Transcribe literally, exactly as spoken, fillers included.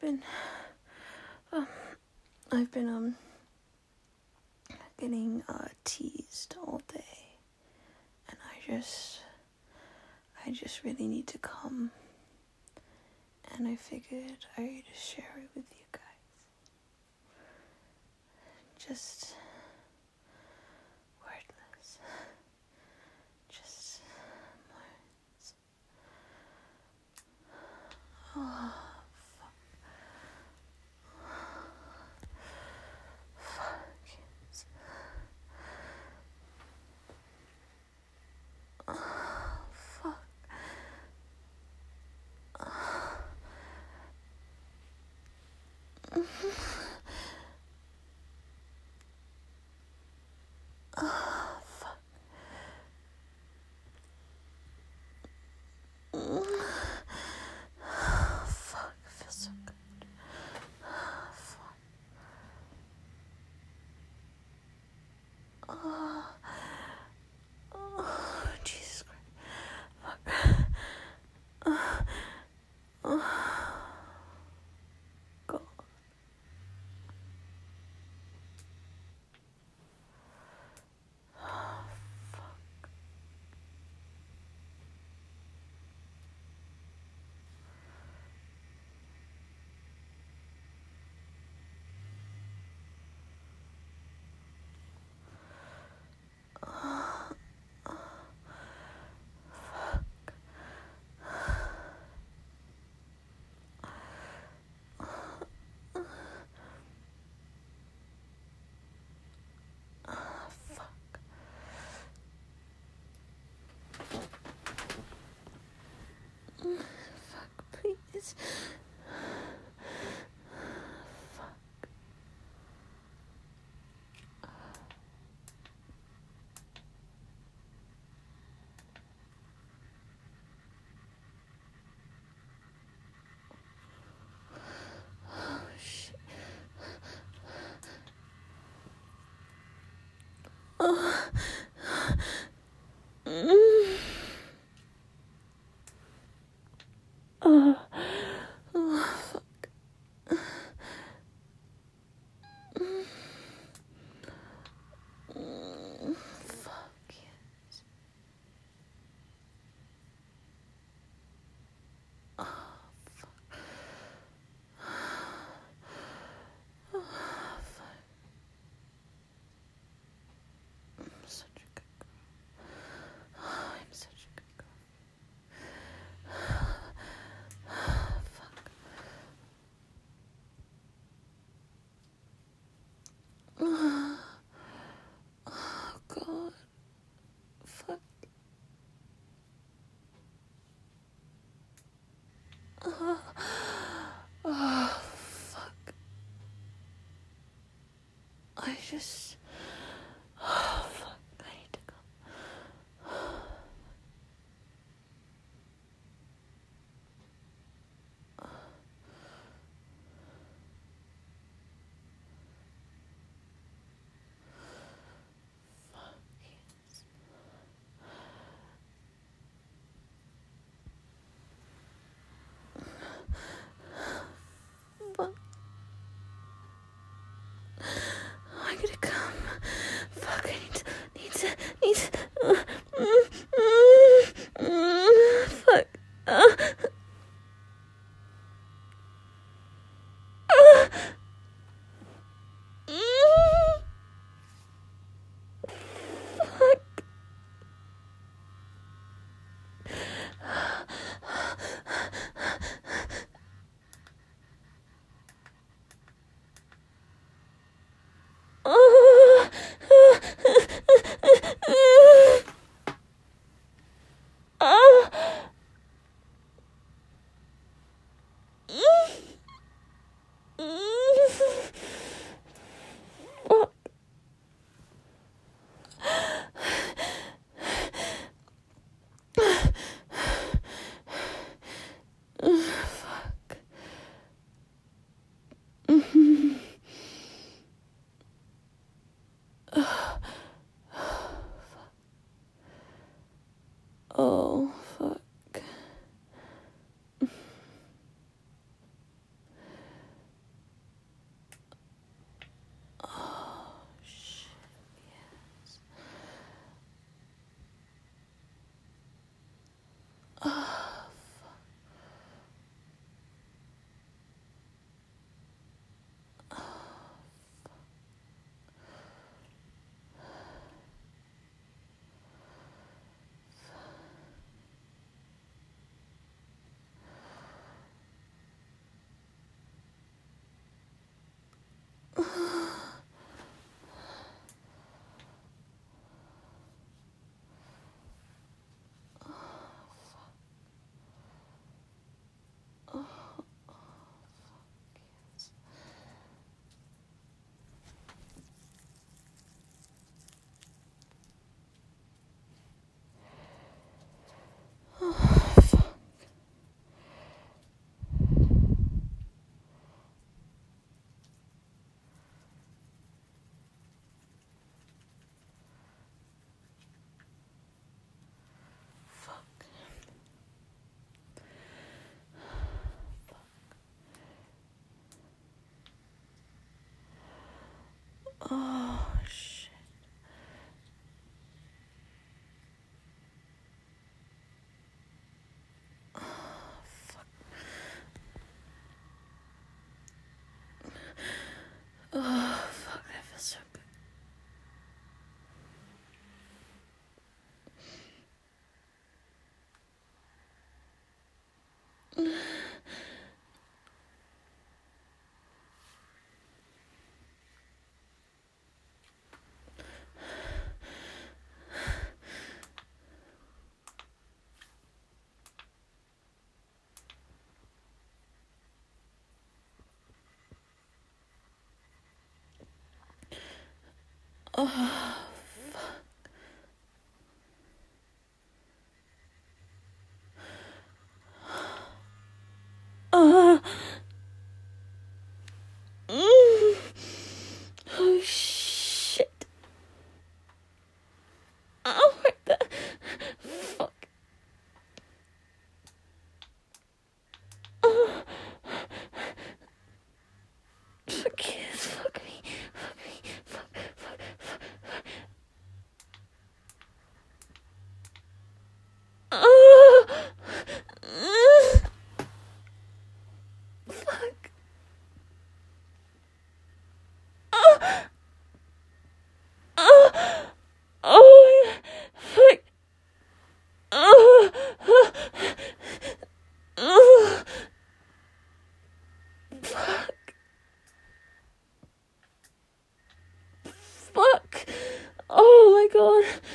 been, um, I've been, um, getting, uh, teased all day, and I just, I just really need to come, and I figured I'd share it with you guys. Just wordless. Just words. Oh, fuck. Fuck it. Oh, fuck. Oh, fuck. Fuck, it feels so good. Fuck. Oh, oh, Jesus Christ. Fuck. Oh, oh. God. Oh, fuck. Fuck, please. Fuck. Oh, shit. Oh. Mm. Oh. Oh, fuck. Mm. Mm. Fuck yes. Oh, fuck. Oh, fuck. I'm such a good girl. Oh, I'm such a good girl. Fuck. Oh, God. Fuck. Oh, oh, fuck. I just. Oh, fuck. I need to go. Fuck yes. Fuck. I gotta come. Fuck, I need to, need to, need to. Uh, mm, mm, mm, fuck. Uh, uh, mm, fuck. Uh, uh, fuck. Fuck. Oh, fuck. Oh, shit. Oh, fuck. Oh, fuck, that feels so good. Oh, uh, mm, oh shit. Oh, what the fuck. Oh, fuck yes, fuck me, fuck me, fuck, fuck, fuck, fuck. Oh, uh, fuck. Oh, oh, oh, fuck. Oh, oh, oh, fuck. Fuck. Oh my god.